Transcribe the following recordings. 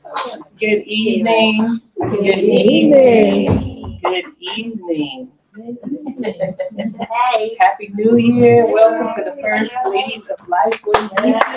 Good evening. Good evening. Good evening. Happy New Year. Welcome to the First Ladies of Lifeway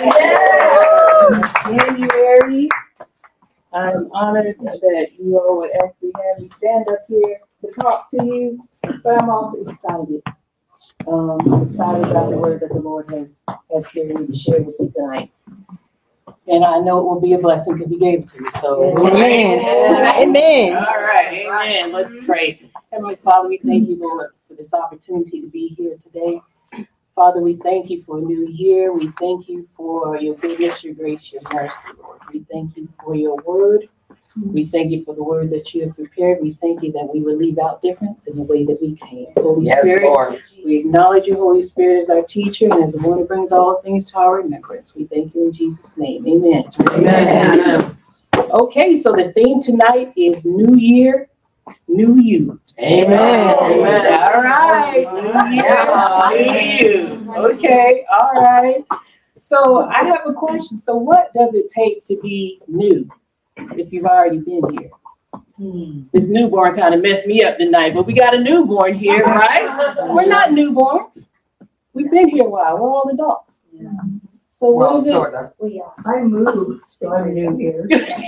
January. I'm honored that you all would actually have me stand up here to talk to you, but I'm also excited. Excited about the word that the Lord has given me to share with you tonight. And I know it will be a blessing because He gave it to me. So, amen. Amen. All right, amen. Let's pray. Heavenly Father, we thank you, Lord, for this opportunity to be here today. Father, we thank you for a new year. We thank you for your goodness, your grace, your mercy, Lord. We thank you for your word. We thank you for the word that you have prepared. We thank you that we will leave out different than the way that we came. Holy Spirit, Lord. We acknowledge you, Holy Spirit, as our teacher and as the one who brings all things to our remembrance. We thank you in Jesus' name. Amen. Amen. Okay, so the theme tonight is New Year, New You. Amen. Amen. All right. New You. Okay, all right. So I have a question. So what does it take to be new if you've already been here? This newborn kind of messed me up tonight, but we got a newborn here, right? We're not newborns. We've been here a while. We're all adults. Yeah. So what is it? Sort of. I moved, so I'm new here.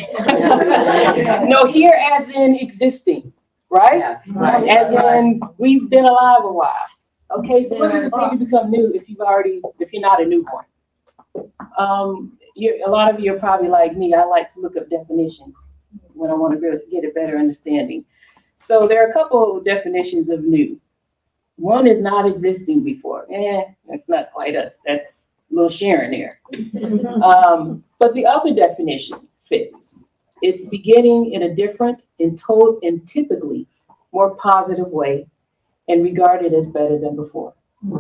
No, here as in existing, right? Yes, right. As in we've been alive a while. Okay, so what does it take to become new if you're not a newborn? A lot of you are probably like me. I like to look up definitions when I want to really get a better understanding. So there are a couple of definitions of new. One is not existing before. That's not quite us. That's a little Sharon there. But the other definition fits. It's beginning in a different and typically more positive way and regarded as better than before.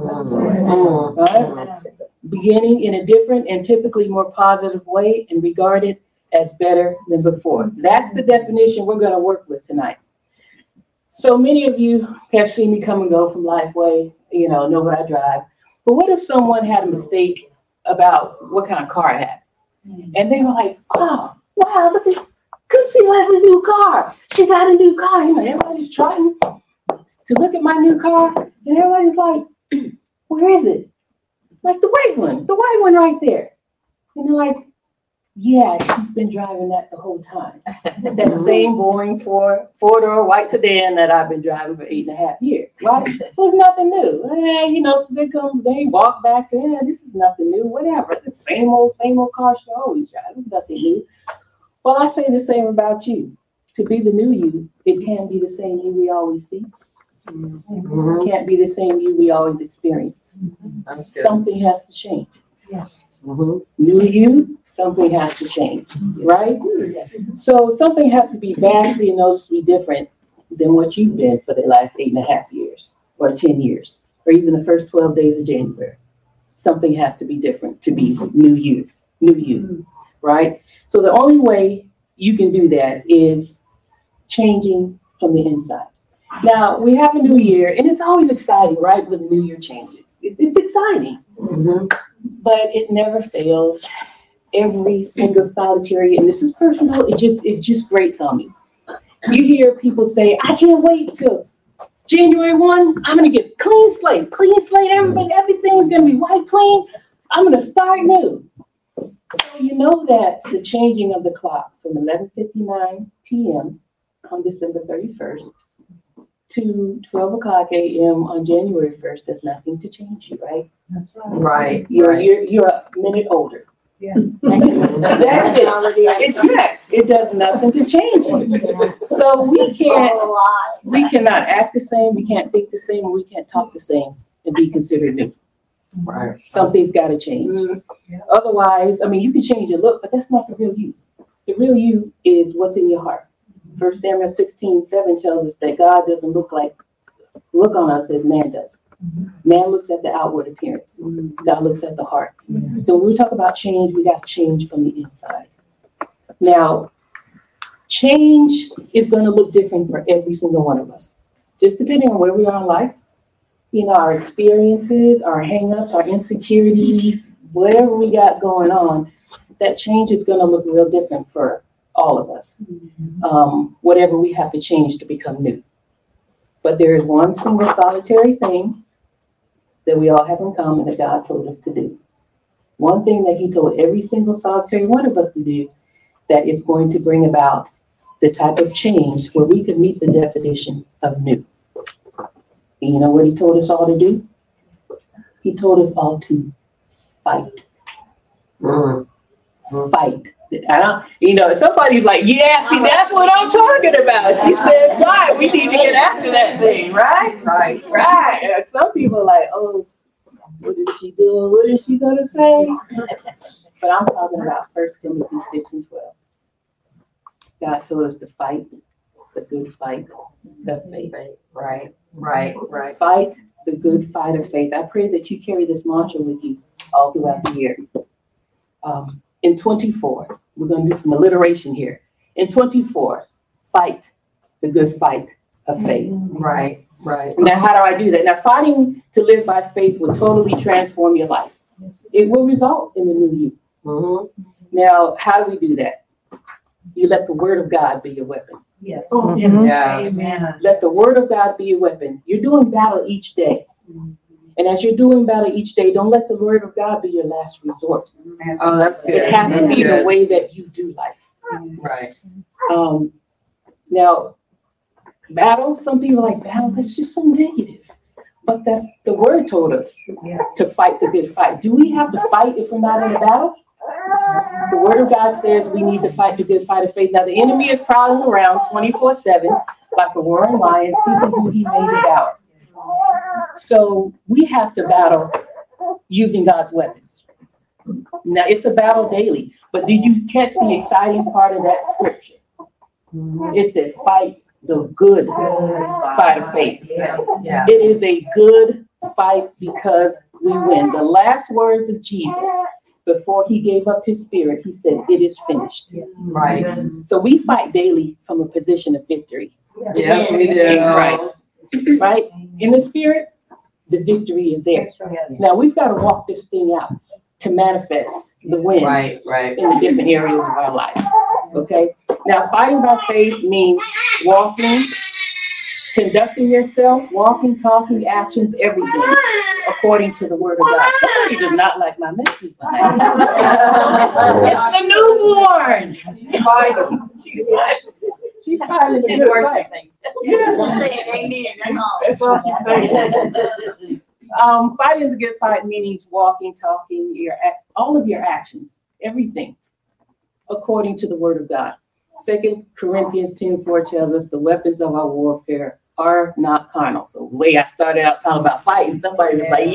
Right? Beginning in a different and typically more positive way and regarded as better than before. That's the definition we're going to work with tonight. So many of you have seen me come and go from Lifeway, know what I drive. But what if someone had a mistake about what kind of car I had? And they were like, oh, wow, look at Cootsy Leslie's new car. She got a new car. Everybody's trying to look at my new car. And everybody's like, where is it? Like the white one right there. And they're like, yeah, she's been driving that the whole time. That same boring four-door white sedan that I've been driving for 8.5 years, right? It was nothing new. So they walk back to, this is nothing new, whatever. It's the same old car she always drives. It's nothing new. Well, I say the same about you. To be the new you, it can't be the same you we always see. It can't be the same you we always experience. Something has to change. Yes. New you, something has to change, right? So something has to be vastly and noticeably different than what you've been for the last 8.5 years or 10 years or even the first 12 days of January. Something has to be different to be new you, right? So the only way you can do that is changing from the inside. Now, we have a new year, and it's always exciting, right, when the new year changes. It's exciting, but it never fails. Every single solitary, and this is personal, it just grates on me. You hear people say, I can't wait till January 1, I'm going to get clean slate, everything's going to be wiped clean. I'm going to start new. So you know that the changing of the clock from 11:59 p.m. on December 31st to 12 o'clock a.m. on January 1st, there's nothing to change you, right? That's right. You're a minute older. Yeah. That's it. It does nothing to change you. So we cannot act the same, we can't think the same, or we can't talk the same and be considered new. Right. Something's got to change. Otherwise, you can change your look, but that's not the real you. The real you is what's in your heart. 1 Samuel 16:7 tells us that God doesn't look on us as man does. Man looks at the outward appearance. God looks at the heart. So when we talk about change, we got to change from the inside. Now, change is going to look different for every single one of us, just depending on where we are in life. Our experiences, our hang-ups, our insecurities, whatever we got going on, that change is going to look real different for all of us. Whatever we have to change to become new. But there is one single solitary thing that we all have in common that God told us to do. One thing that he told every single solitary one of us to do that is going to bring about the type of change where we could meet the definition of new. And you know what he told us all to do? He told us all to fight. Fight. Somebody's like, yeah, see, that's what I'm talking about. She said, why? We need to get after that thing, right? Right. And some people are like, oh, what is she doing? What is she going to say? But I'm talking about 1 Timothy 6:12. God told us to fight the good fight of faith. Right. Fight the good fight of faith. I pray that you carry this mantra with you all throughout the year. In 24, we're going to do some alliteration here. In 24, fight the good fight of faith. Right. Now, how do I do that? Now, fighting to live by faith will totally transform your life. It will result in the new you. Now, how do we do that? You let the word of God be your weapon. Yes. Yes. Amen. Let the word of God be your weapon. You're doing battle each day. And as you're doing battle each day, don't let the word of God be your last resort. Oh, that's good. It has to be the way that you do life. Right. Now, battle, some people are like, battle, that's just so negative. But that's the word told us to fight the good fight. Do we have to fight if we're not in a battle? The word of God says we need to fight the good fight of faith. Now, the enemy is prowling around 24/7 like a roaring lion, seeking who he may devour. So we have to battle using God's weapons. Now, it's a battle daily, but did you catch the exciting part of that scripture? It said, fight the good fight of faith. Yeah. It is a good fight because we win. The last words of Jesus before he gave up his spirit, he said, it is finished. Right. So we fight daily from a position of victory. Yes, we do. In Christ. Right? In the spirit, the victory is there. Now we've got to walk this thing out to manifest the win Right. in the different areas of our life. Okay? Now, fighting by faith means walking, conducting yourself, walking, talking, actions, everything according to the word of God. Somebody does not like my message tonight. It's the newborn. She's fighting. She's fighting. She's worshiping. Amen. That's all she's saying. Fighting the good fight means walking, talking, all of your actions, everything according to the word of God. 2 Corinthians 10:4 tells us the weapons of our warfare are not carnal. So the way I started out talking about fighting, somebody was like,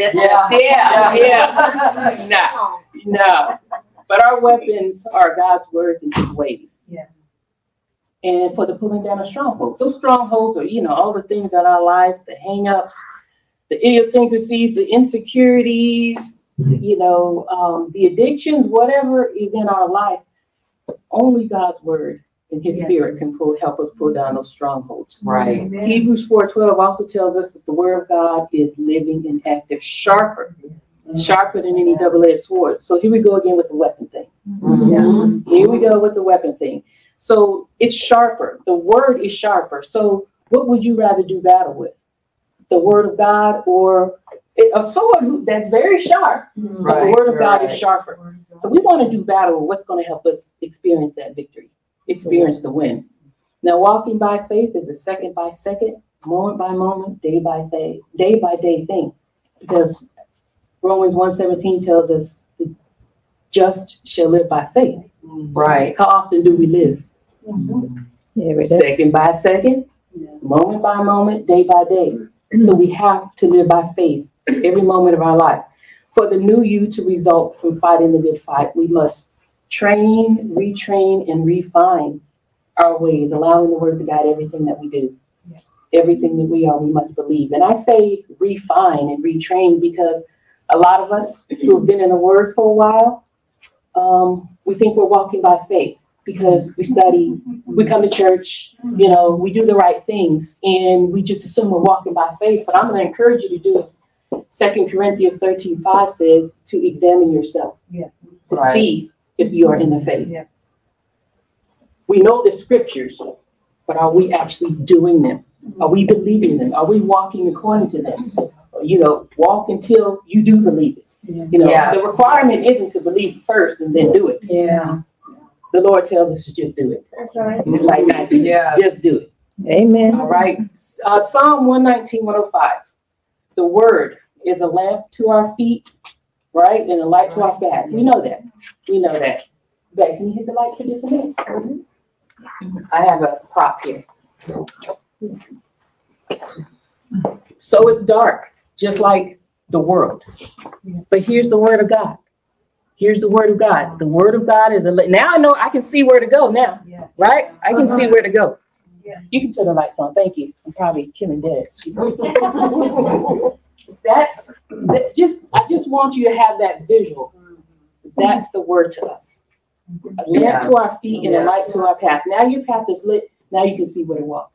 no. But our weapons are God's words and his ways. Yes. And for the pulling down of strongholds. So strongholds are, all the things in our life, the hang-ups, the idiosyncrasies, the insecurities, the addictions, whatever is in our life. Only God's word and his spirit can help us pull down those strongholds. Right. Amen. Hebrews 4:12 also tells us that the word of God is living and active, sharper than any double-edged sword. So here we go again with the weapon thing. Here we go with the weapon thing. So it's sharper. The word is sharper. So what would you rather do battle with? The word of God or a sword that's very sharp, but the word of God is sharper. So we want to do battle with what's going to help us experience that victory, experience the win. Now, walking by faith is a second by second, moment by moment, day by day thing. Because Romans 1:17 tells us the just shall live by faith. Right. How often do we live? Second by second, moment by moment, day by day. So we have to live by faith every moment of our life. For the new you to result from fighting the good fight, we must train, retrain, and refine our ways, allowing the word to guide everything that we do. Everything that we are, we must believe. And I say refine and retrain because a lot of us who have been in the word for a while, we think we're walking by faith because we study, we come to church, we do the right things, and we just assume we're walking by faith. But I'm going to encourage you to do it. 2 Corinthians 13:5 says to examine yourself, to see if you are in the faith. We know the scriptures, but are we actually doing them? Are we believing them? Are we walking according to them? You know, walk until you do believe it. You know, Yes. the requirement isn't to believe first and then do it. Yeah. The Lord tells us to just do it. That's right. Just like Matthew, Yes. just do it. Amen. All right. Psalm 119, 105. The word is a lamp to our feet, right? And a light to our path. We know that. We know that. Beck, can you hit the light for just a minute? I have a prop here. So it's dark, just like the world. But here's the word of God. Here's the word of God. The word of God is now I know I can see where to go now, right? I can see where to go. You can turn the lights on. Thank you. I'm probably killing dead. I just want you to have that visual. That's the word to us. A lamp to our feet and a light to our path. Now your path is lit. Now you can see where to walk.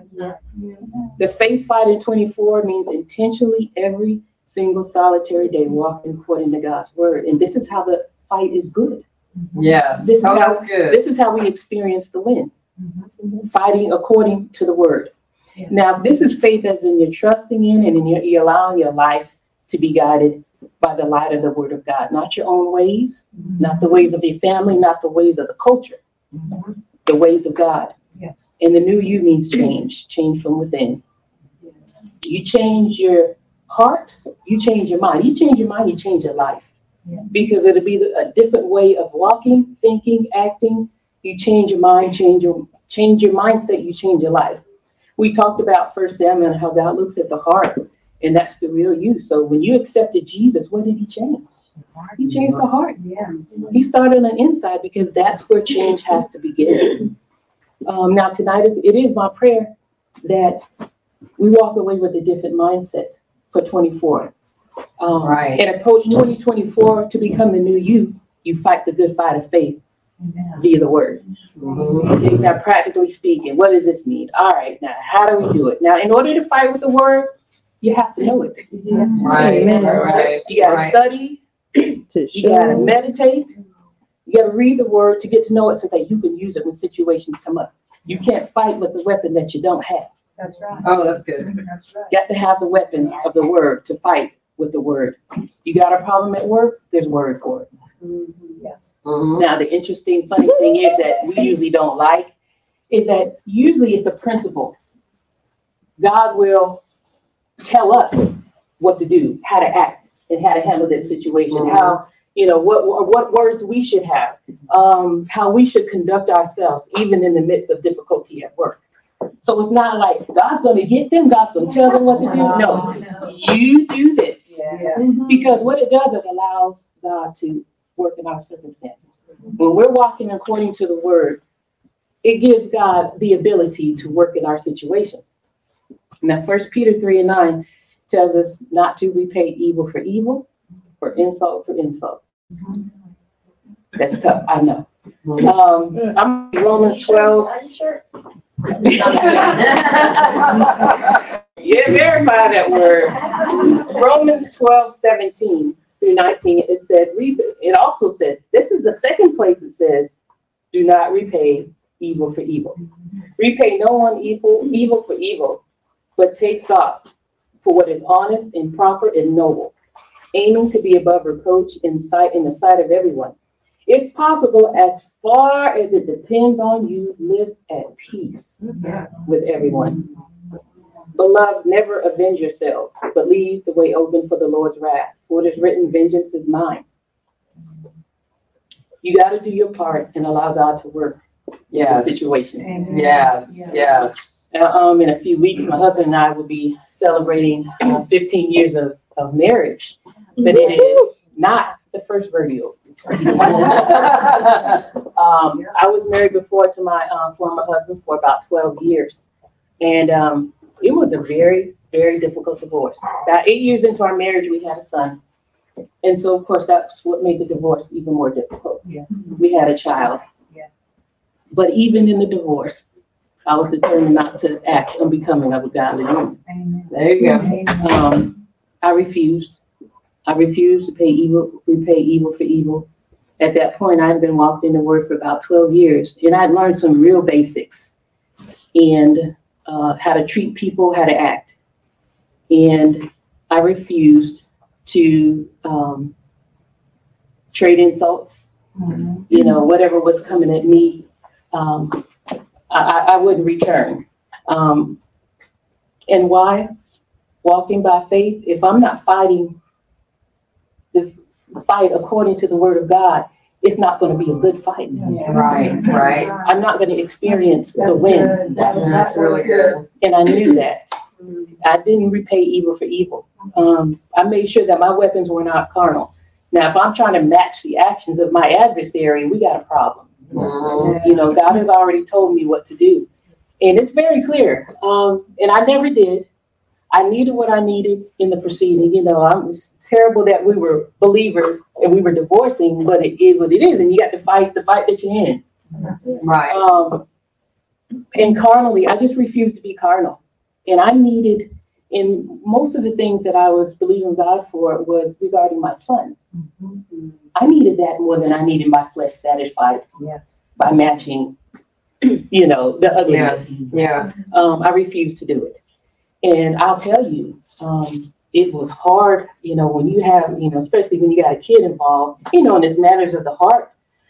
The faith fight in 24 means intentionally every single solitary day walking according to God's word. And this is how the fight is good. Yes. This is Oh, how- that's good. This is how we experience the win. Fighting according to the word. Yeah. Now, this is faith as in you're trusting in and you're allowing your life to be guided by the light of the word of God, not your own ways, not the ways of your family, not the ways of the culture, the ways of God. Yes. And the new you means change from within. You change your heart, you change your mind. You change your mind, you change your life. Yeah. Because it'll be a different way of walking, thinking, acting. You change your mind, change your mindset, you change your life. We talked about 1 Samuel and how God looks at the heart, and that's the real you. So when you accepted Jesus, what did he change? He changed the heart. Yeah. He started on the inside because that's where change has to begin. Now tonight, it is my prayer that we walk away with a different mindset for 24. Right. And approach 2024 to become the new you. You fight the good fight of faith via the word. Okay, now, practically speaking, what does this mean? All right, now, how do we do it? Now, in order to fight with the word, you have to know it. Right. Amen. Right. You got to Right. study. You got to meditate. You got to read the word to get to know it so that you can use it when situations come up. You can't fight with the weapon that you don't have. That's right. Oh, that's good. That's right. You got to have the weapon of the word to fight with the word. You got a problem at work, there's word for it. Yes. Mhm. Now, the interesting, funny thing is that we usually don't like is that usually it's a principle. God will tell us what to do, how to act, and how to handle this situation, Mhm. how, what words we should have, how we should conduct ourselves, even in the midst of difficulty at work. So it's not like God's going to get them, God's going to tell them what to do. No, you do this. Because what it does, it allows God to work in our circumstances. When we're walking according to the word, it gives God the ability to work in our situation. Now, 1 Peter 3:9 tells us not to repay evil for evil or insult for insult. That's tough, I know. I'm Romans 12. Are you sure? Yeah, verify that word. Romans 12:17 through 19, it says, it also says, this is the second place it says, do not repay evil for evil. Repay no one evil for evil, but take thought for what is honest and proper and noble, aiming to be above reproach in the sight of everyone. If possible, as far as it depends on you, live at peace with everyone. Beloved, never avenge yourselves, but leave the way open for the Lord's wrath. For it is written, vengeance is mine. You got to do your part and allow God to work the Yes. situation. Yes. Yes. In a few weeks, my husband and I will be celebrating 15 years of marriage, but it is not the first rodeo. I was married before to my former husband for about 12 years. And it was a very, very difficult divorce. About 8 years into our marriage, we had a son. And so, of course, that's what made the divorce even more difficult. Yeah. We had a child. Yeah. But even in the divorce, I was determined not to act unbecoming of a godly woman. Amen. There you go. I refused. I refused to repay evil for evil. At that point, I'd been walking in the Word for about 12 years, and I'd learned some real basics and how to treat people, how to act. And I refused to trade insults, whatever was coming at me, I wouldn't return. And why? Walking by faith. If I'm not fighting the fight according to the Word of God, it's not going to be a good fight. Right, right. I'm not going to experience the win. That's really good. And I knew that. I didn't repay evil for evil. I made sure that my weapons were not carnal. Now, if I'm trying to match the actions of my adversary, we got a problem. God has already told me what to do. And it's very clear. And I never did. I needed what I needed in the proceeding. It's terrible that we were believers and we were divorcing, but it is what it is. And you got to fight the fight that you're in. Right. And carnally, I just refused to be carnal. And I needed, in most of the things that I was believing God for was regarding my son. I needed that more than I needed my flesh satisfied by matching, the ugliness. Yeah. I refused to do it. And I'll tell you, it was hard, when you have, especially when you got a kid involved, and it's matters of the heart.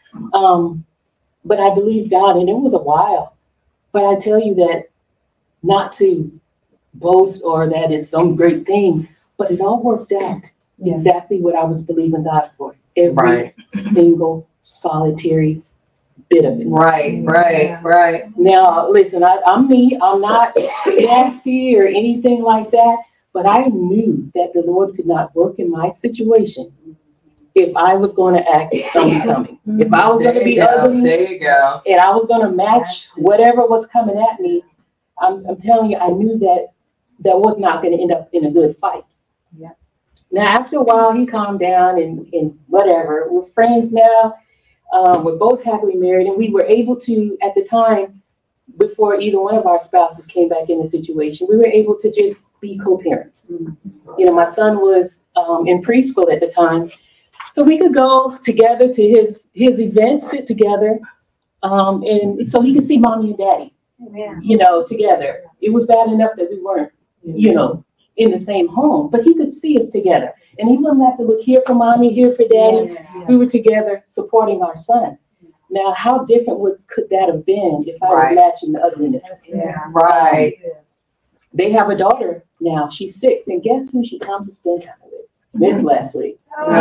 But I believed God, and it was a while. But I tell you that not to boast or that is some great thing, but it all worked out exactly what I was believing God for. Every single solitary bit of it. Right. Now, listen, I'm me. I'm not nasty or anything like that, but I knew that the Lord could not work in my situation if I was going to act unbecoming. If I was going to be ugly, there you go. And I was going to match whatever was coming at me, I'm telling you, I knew that was not going to end up in a good fight. Now, after a while, he calmed down and whatever. We're friends now. We're both happily married, and we were able to, at the time, before either one of our spouses came back in the situation, we were able to just be co-parents. My son was in preschool at the time, so we could go together to his events, sit together, and so he could see mommy and daddy, together. It was bad enough that we weren't, in the same home, but he could see us together. And he wouldn't have to look here for mommy, here for daddy. We were together supporting our son. Now, how different could that have been if I was matching the ugliness? Right. They have a daughter now. She's 6. And guess who she comes to spend time with? Miss Leslie.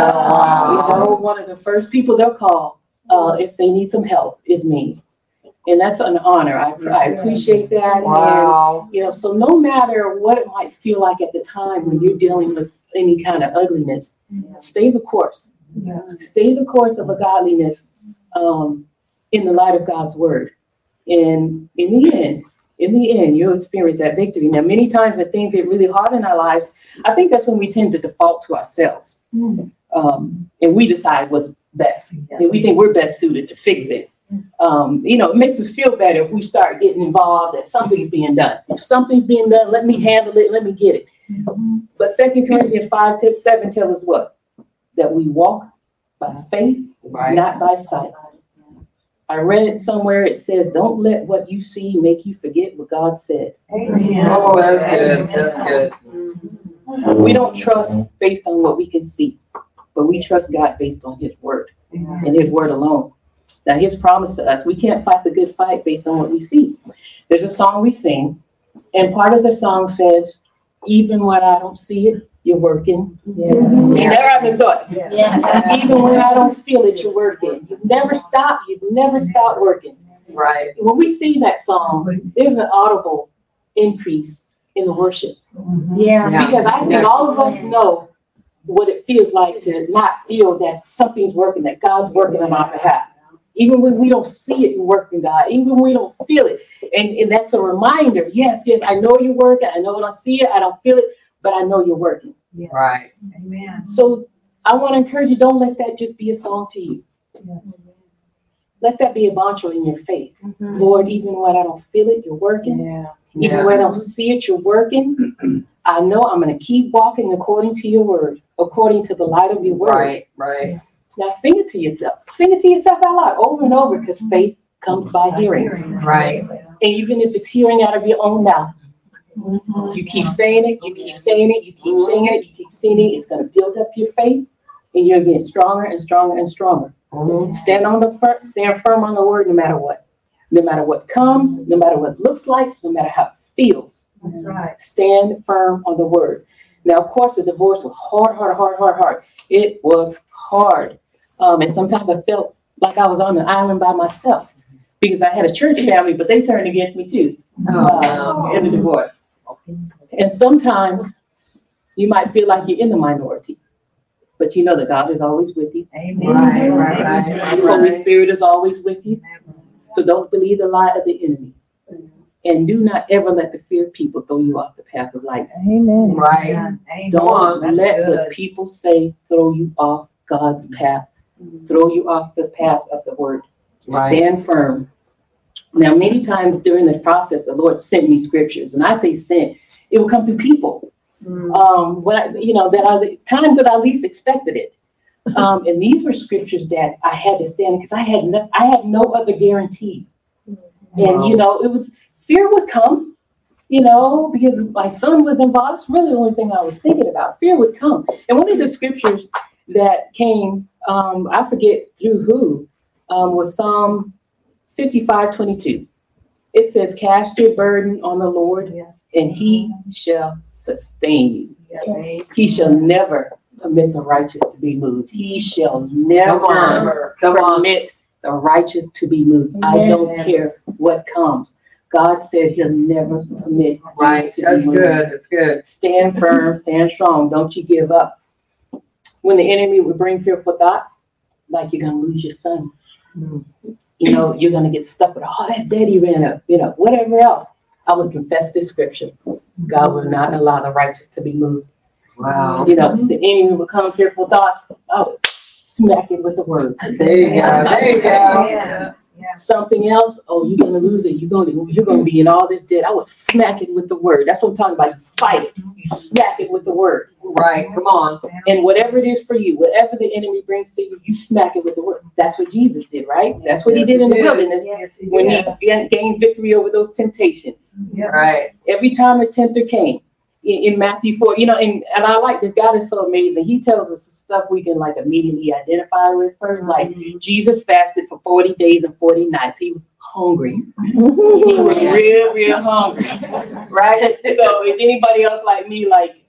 One of the first people they'll call if they need some help is me. And that's an honor. I appreciate that. Wow. And, so no matter what it might feel like at the time when you're dealing with any kind of ugliness, stay the course. Stay the course of a godliness in the light of God's word. And in the end, you'll experience that victory. Now, many times when things get really hard in our lives, I think that's when we tend to default to ourselves. And we decide what's best. And we think we're best suited to fix it. It makes us feel better if we start getting involved that something's being done. If something's being done, let me handle it, let me get it. But 2 Corinthians 5:7 tells us what? That we walk by faith, not by sight. I read it somewhere. It says, don't let what you see make you forget what God said. Amen. Oh, that's good. That's good. We don't trust based on what we can see, but we trust God based on his word and his word alone. Now, his promise to us, we can't fight the good fight based on what we see. There's a song we sing, and part of the song says, even when I don't see it, you're working. You never have to thought. Even when I don't feel it, you're working. You've never stopped working. Right. When we sing that song, there's an audible increase in the worship. Because I think all of us know what it feels like to not feel that something's working, that God's working on our behalf. Even when we don't see it working, God, even when we don't feel it. And that's a reminder. Yes, I know you're working. I know when I see it, I don't feel it, but I know you're working. Right. Amen. So I want to encourage you, don't let that just be a song to you. Let that be a mantra in your faith. Lord, even when I don't feel it, you're working. Even when I don't see it, you're working. I know I'm going to keep walking according to your word, according to the light of your word. Right. Now sing it to yourself. Sing it to yourself out loud over and over, because faith comes by hearing. Right. And even if it's hearing out of your own mouth, you keep saying it, you keep saying it, you keep saying it, you keep saying it, it's going to build up your faith, and you're getting stronger and stronger and stronger. Stand firm on the word no matter what. No matter what comes, no matter what it looks like, no matter how it feels. Right. Stand firm on the word. Now, of course, the divorce was hard. It was hard. And sometimes I felt like I was on an island by myself, because I had a church family, but they turned against me too in the divorce. And sometimes you might feel like you're in the minority, but you know that God is always with you. Amen. Right. The Holy Spirit is always with you. So don't believe the lie of the enemy. And do not ever let the fear of people throw you off the path of life. Amen. Right. Don't That's let good. what people say throw you off God's path. Throw you off the path of the word. Right. Stand firm. Now, many times during the process, the Lord sent me scriptures, and I say sent, it will come through people. That are the times that I least expected it. And these were scriptures that I had to stand, because I had no other guarantee. And it was, fear would come, because my son was involved. It's really the only thing I was thinking about. Fear would come. And one of the scriptures that came, I forget through who, was Psalm 55:22. It says, cast your burden on the Lord, and he shall sustain you. He shall never permit the righteous to be moved. He shall never permit the righteous to be moved. I don't care what comes. God said he'll never permit. Right. That's good. That's good. Stand firm, stand strong. Don't you give up. When the enemy would bring fearful thoughts, like you're going to lose your son. You're going to get stuck with, that daddy ran up, whatever else. I would confess this scripture. God will not allow the righteous to be moved. Wow. The enemy will come fearful thoughts. I would smack it with the word. There you go. There you go. Something else, you're going to lose it. You're going to be in all this debt. I would smack it with the word. That's what I'm talking about. You fight it. You smack it with the word. Right. Come on. And whatever it is for you, whatever the enemy brings to you, you smack it with the word. That's what Jesus did, right? That's what he did in the wilderness when he gained victory over those temptations. Right. Every time a tempter came, in Matthew 4, and I like this. God is so amazing. He tells us stuff we can immediately identify with first. Like Jesus fasted for 40 days and 40 nights. He was hungry. He was real hungry. Right? So is anybody else like me,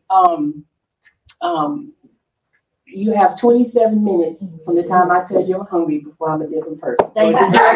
you have 27 minutes from the time I tell you I'm hungry before I'm a different person. All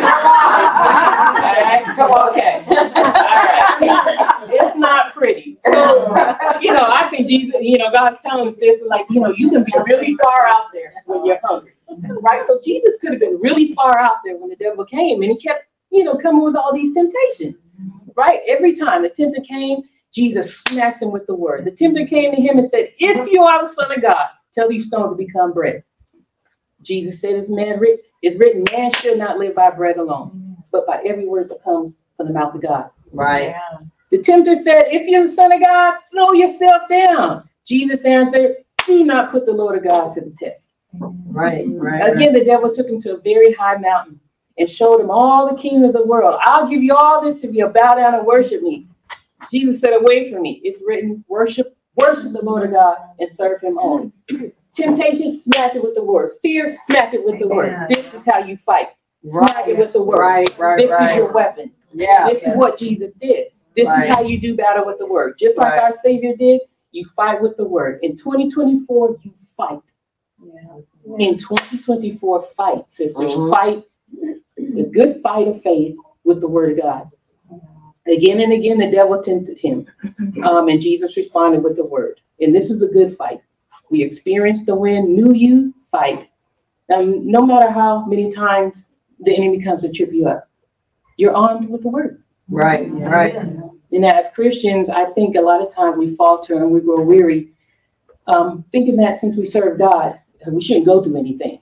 right? Come on, okay. All right. It's not pretty. So, I think Jesus, God's telling us this, you can be really far out there when you're hungry. Right? So Jesus could have been really far out there when the devil came, and he kept, coming with all these temptations. Right? Every time the tempter came, Jesus smacked him with the word. The tempter came to him and said, if you are the Son of God, tell these stones to become bread. Jesus said, it's written, man should not live by bread alone, but by every word that comes from the mouth of God. Right. The tempter said, if you're the Son of God, throw yourself down. Jesus answered, do not put the Lord of God to the test. Right. Again, the devil took him to a very high mountain and showed him all the kingdoms of the world. I'll give you all this if you'll bow down and worship me. Jesus said, away from me. It's written, worship the Lord of God and serve him only. Temptation, smack it with the word. Fear, smack it with the word. This is how you fight. Smack it with the word. Right. This is your weapon. Yeah. This is what Jesus did. This is how you do battle with the word. Just like our Savior did, you fight with the word. In 2024, you fight. In 2024, fight, sisters. Fight the good fight of faith with the word of God. Again and again, the devil tempted him. And Jesus responded with the word. And this is a good fight. We experienced the win, knew you, fight. No matter how many times the enemy comes to trip you up, you're armed with the word. Right. And as Christians, I think a lot of times we falter and we grow weary, thinking that since we serve God, we shouldn't go through anything.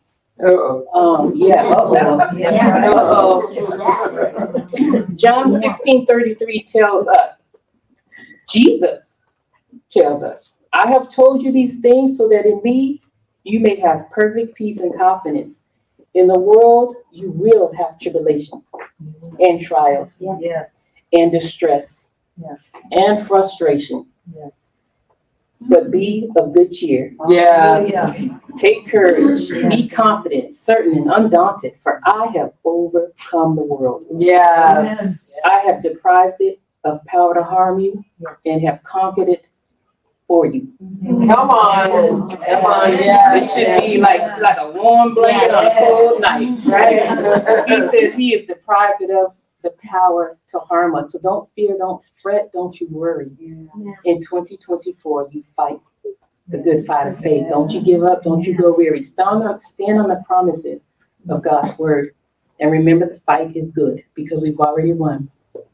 John 16:33 tells us, Jesus tells us, I have told you these things so that in me you may have perfect peace and confidence. In the world, you will have tribulation and trials Yes. and distress Yes. and frustration. Yes. But be of good cheer. Yes. Take courage. Be confident, certain, and undaunted, for I have overcome the world. Yes. I have deprived it of power to harm you and have conquered it for you. Come on. Come on. Yeah. It should be like a warm blanket on a cold night, right? He says he is deprived of the power to harm us. So don't fear, don't fret, don't you worry. In 2024, you fight the good fight of faith. Don't you give up, don't you go weary. Stand on the promises of God's word. And remember, the fight is good because we've already won.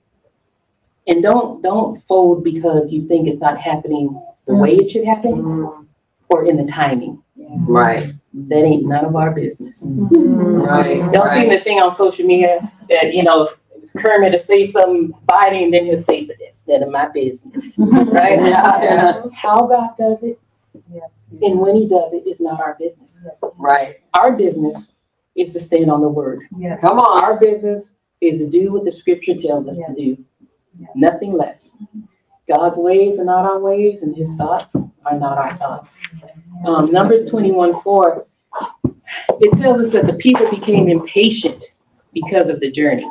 And don't fold because you think it's not happening the way it should happen or in the timing. Right. That ain't none of our business. Right. Y'all seen the thing on social media that, Kermit to say something biting, then he'll say, but that's none of my business. Right? Yeah. How God does it Yes. and when he does it is not our business. Right. Our business is to stand on the word. Yes. Come on. Our business is to do what the scripture tells us to do. Nothing less. God's ways are not our ways, and his thoughts are not our thoughts. Numbers 21:4, it tells us that the people became impatient because of the journey.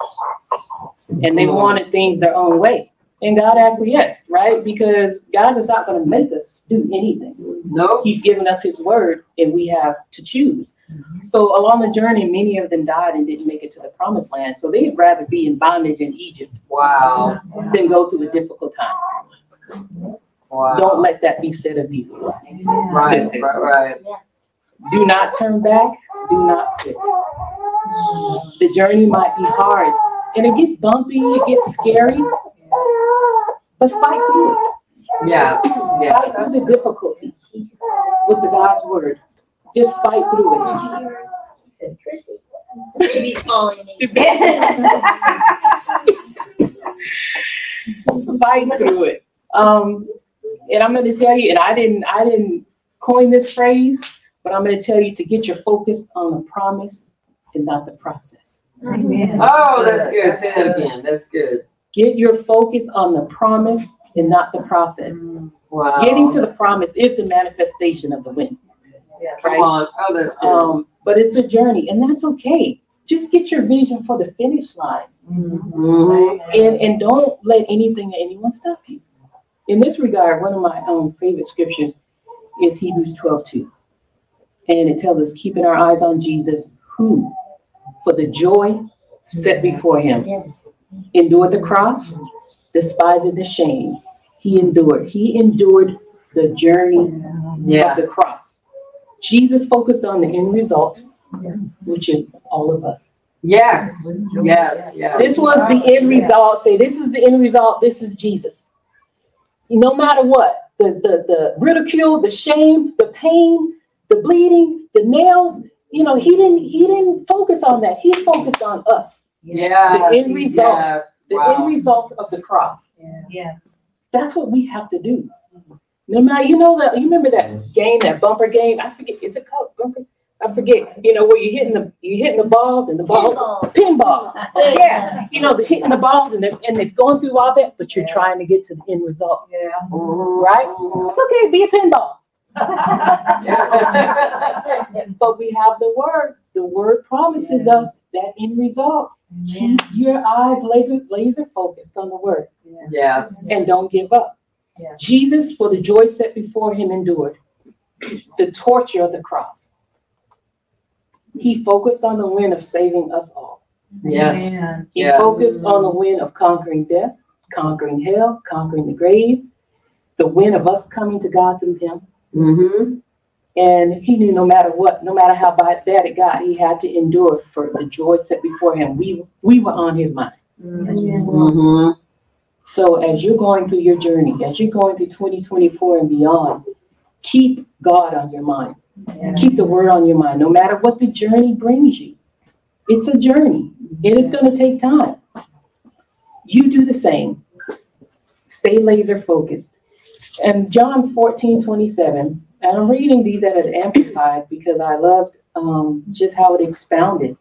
And they wanted things their own way. And God acquiesced, right? Because God is not going to make us do anything. No. He's given us his word, and we have to choose. So along the journey, many of them died and didn't make it to the promised land. So they'd rather be in bondage in Egypt Wow. than go through a difficult time. Wow. Don't let that be said of you. Right. sisters. Right. Do not turn back. Do not quit. The journey might be hard, and it gets bumpy, it gets scary, but fight through it. Yeah. Yeah. Fight through the difficulty with the God's word. Just fight through it. Said Chrissy. The baby's falling in. Fight through it. And I'm going to tell you, and I didn't coin this phrase, but I'm going to tell you to get your focus on the promise and not the process. Amen. Oh, that's good. Say that again. That's good. Get your focus on the promise and not the process. Wow. Getting to the promise is the manifestation of the win. Yes. Come on. Oh, that's good. But it's a journey, and that's okay. Just get your vision for the finish line, and don't let anything or anyone stop you. In this regard, one of my favorite scriptures is Hebrews 12:2, and it tells us, keeping our eyes on Jesus, who, for the joy set before him, endured the cross, despising the shame. He endured the journey of the cross. Jesus focused on the end result, which is all of us. Yes. Yes. Yes. This was the end result. Say, this is the end result. This is Jesus. No matter what, the ridicule, the shame, the pain, the bleeding, the nails, he didn't focus on that. He focused on us. Yes. The end result. Yes. The Wow. end result of the cross. Yes. That's what we have to do. No matter, you remember that game, that bumper game? I forget, is it called bumper? I forget, where you're hitting the balls and the balls. Pinball. Yeah. The hitting the balls and it's going through all that, but you're trying to get to the end result. Yeah. Right? It's okay, be a pinball. But we have the word. The word promises us that end result. Keep your eyes laser focused on the word. Yes. And don't give up. Yeah. Jesus, for the joy set before him, endured the torture of the cross. He focused on the win of saving us all. Yes. Amen. He Yes. focused on the win of conquering death, conquering hell, conquering the grave, the win of us coming to God through him. Mm-hmm. And he knew no matter what, no matter how bad it got, he had to endure for the joy set before him. We were on his mind. Mm-hmm. So as you're going through your journey, as you're going through 2024 and beyond, keep God on your mind. Keep the word on your mind, no matter what the journey brings you. It's a journey. It is going to take time. You do the same. Stay laser focused. And John 14:27, And I'm reading these at an Amplified because I loved just how it expounded.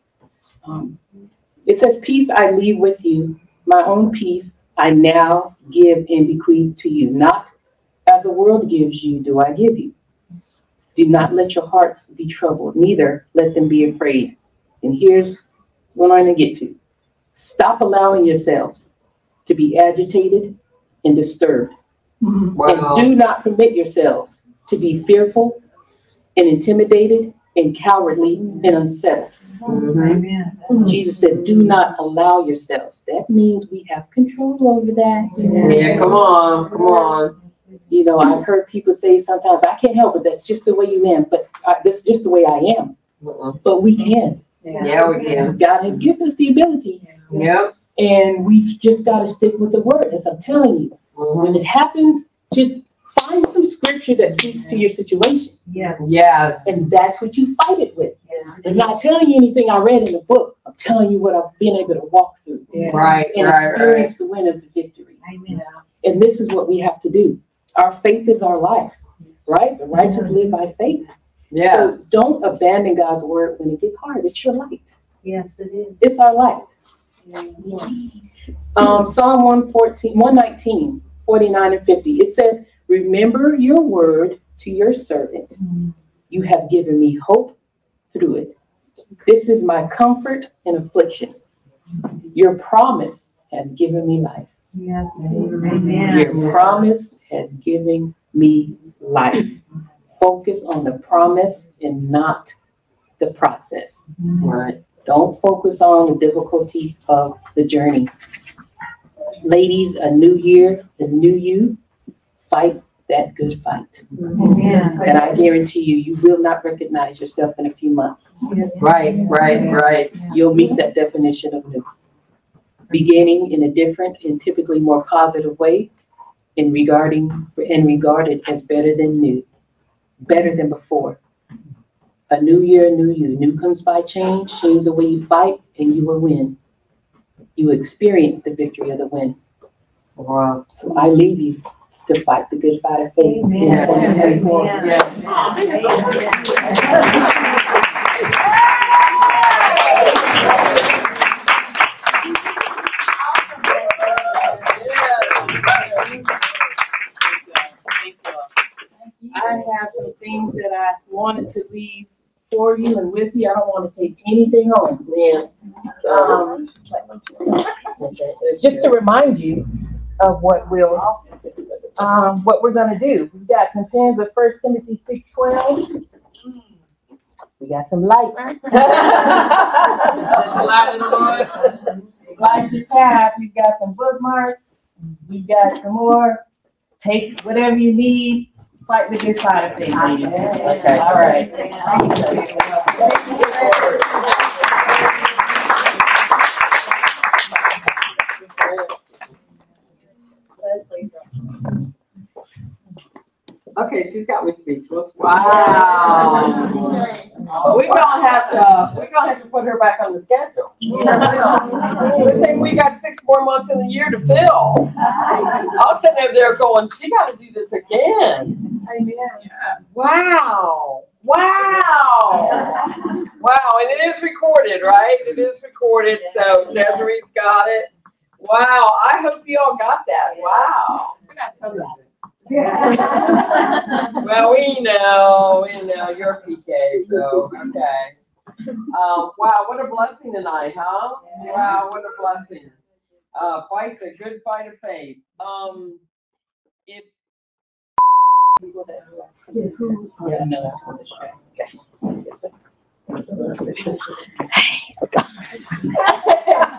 It says, peace I leave with you, my own peace I now give and bequeath to you. Not as the world gives you, do I give you. Do not let your hearts be troubled, neither let them be afraid. And here's what I'm going to get to. Stop allowing yourselves to be agitated and disturbed. Wow. And do not permit yourselves to be fearful and intimidated and cowardly and unsettled. Mhm. Jesus said, do not allow yourselves. That means we have control over that. Yeah, come on, come on. You know, I've heard people say sometimes, I can't help it. That's just the way you am. But this is just the way I am. But we can. Yeah, we can. God has given us the ability. Yep. And we've just got to stick with the word. As I'm telling you, when it happens, just find some scripture that speaks to your situation. Yes. And that's what you fight it with. I'm not telling you anything I read in the book. I'm telling you what I've been able to walk through. Right, And right, experience the win of the victory. And this is what we have to do. Our faith is our life, right? The righteous live by faith. Yeah. So don't abandon God's word when it gets hard. It's your light. Yes, it is. It's our light. Yes. Psalm 119, 49 and 50. It says, remember your word to your servant. You have given me hope through it. This is my comfort in affliction. Your promise has given me life. Yes. Your promise has given me life. Focus on the promise and not the process. Right. Don't focus on the difficulty of the journey. Ladies, a new year, a new you, fight that good fight. And I guarantee you, you will not recognize yourself in a few months. Right, right, right. You'll meet that definition of new. Beginning in a different and typically more positive way and regarded as better than new, better than before. A new year, new you. New comes by change the way you fight, and you will win. You experience the victory of the win. Wow. So I leave you to fight the good fight of faith. Yes, yes, I have some things that I wanted to leave for you and with you. I don't want to take anything home. Just to remind you of what we're gonna do. We've got some pens with 1 Timothy 6:12. We got some lights. Light your path. We've got some bookmarks. We've got some more. Take whatever you need. Fight the good fight of faith, ladies. Okay. All right. Okay, she's got me speechless. Wow. We're gonna have to put her back on the schedule. Good thing we got 6 more months in the year to fill. I was sitting there going, she got to do this again. Wow. Wow. Wow. And it is recorded, right? It is recorded. So Desiree's got it. Wow. I hope you all got that. Wow. Well, we know you're PK, so okay. Wow, what a blessing tonight, huh? Wow, what a blessing. Fight the good fight of faith. If Yeah, no, that's one distract. Okay.